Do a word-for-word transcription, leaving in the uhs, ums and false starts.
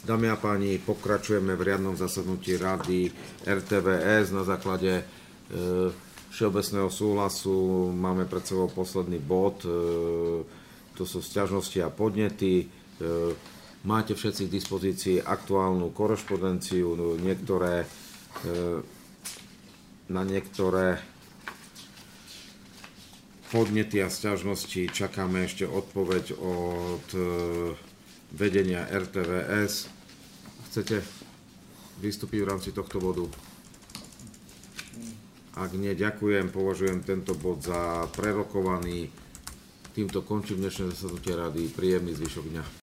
Dámy a páni, pokračujeme v riadnom zasadnutí Rady er té vé es na základe e, všeobecného súhlasu. Máme pred sebou posledný bod, e, to sú sťažnosti a podnety. E, máte všetci k dispozícii aktuálnu korešpondenciu, niektoré, e, na niektoré podnety a sťažnosti čakáme ešte odpoveď od e, vedenia er té vé es. Chcete vystúpiť v rámci tohto bodu? Ak nie, ďakujem, považujem tento bod za prerokovaný. Týmto končím dnešné zasadnutie rady. Príjemný zvyšok dňa.